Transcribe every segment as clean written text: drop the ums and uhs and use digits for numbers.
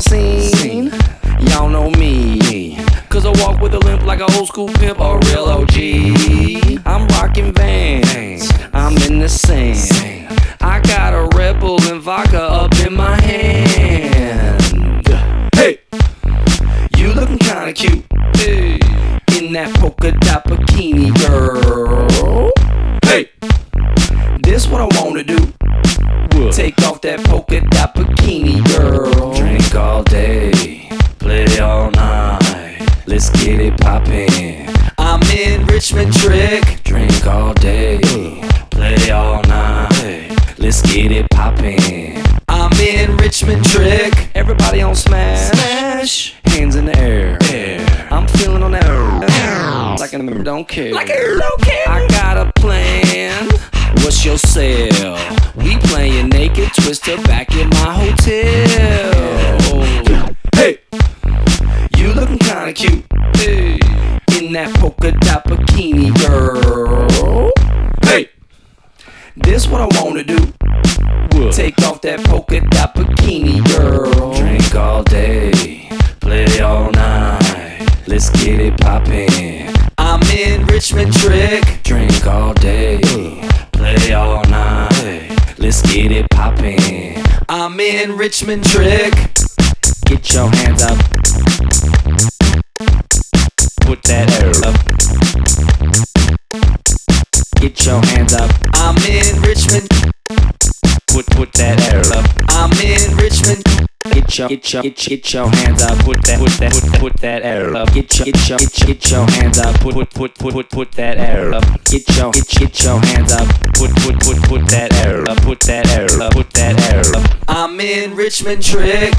the scene. Y'all know me, cause I walk with a limp like an old school pimp or a real OG. I'm rocking Vans, I'm in the sand. I got a Red Bull and vodka up in my hand. Hey, you looking kinda cute, hey, in that polka dot bikini, girl. Hey, this what I wanna do. Take off that polka dot bikini, girl. Drink all day, play all night. Let's get it poppin'. I'm in Richmond Trick. Drink all day, play all night. Let's get it poppin'. I'm in Richmond Trick. Everybody on smash, hands in the air. I'm feeling on that like I don't care. I got a plan. What's your sale? We playin' naked twister back in my hotel. Hey, you looking kinda cute, hey, in that polka dot bikini, girl. Hey, this what I wanna do. Take off that polka dot bikini, girl. Drink all day, play all night. Let's get it poppin'. I'm in Richmond Trick. Drink all day, play all night. Let's get it poppin'. I'm in Richmond Trick. Get your hands up. Put that air up. Get your hands up. I'm in Richmond. Put that air up. I'm in Richmond. Get your hands up. Put that air up. Get your hands up. Put that air up. Get your hands up. Put that air up. Put that air up. Put that air up. I'm in Richmond Trick.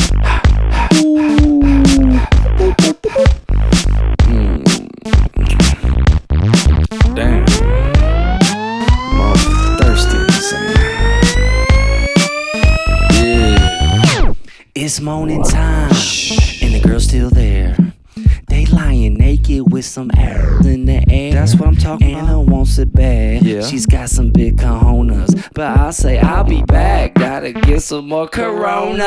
Damn. I'm all thirsty, son. Yeah. It's morning time, and the girl's still there. They lying naked with some air in the air. That's what I'm talking about. Anna wants it bad. Yeah. She's got some big cojones, but I say I'll be back. Gotta get some more Coronas.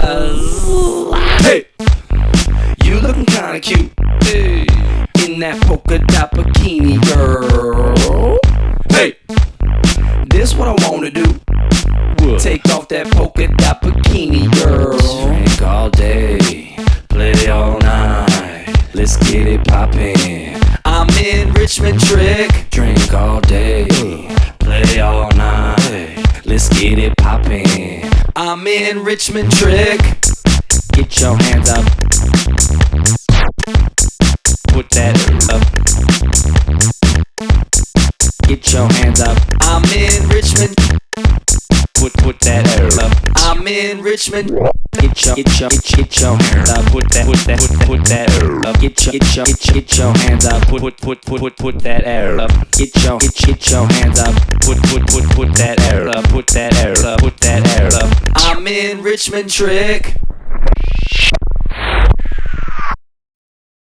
Hey, you looking kinda cute, hey, in that polka dot bikini, girl. Hey, this what I wanna do. Take off that polka dot bikini, girl. Drink all day, play all night. Let's get it poppin'. I'm in Richmond Trick. Drink all day, play all night. Let's get it poppin'. I'm in Richmond Trick. Get your hands up. Put that up. Get your hands up. I'm in Richmond. Put that air up. I'm in Richmond. Get your hands up. Put that air up. Get your hands up. Put that air up. Get your hands up. Put that air up. Put that air up. Put that air up. I'm in Richmond Trick.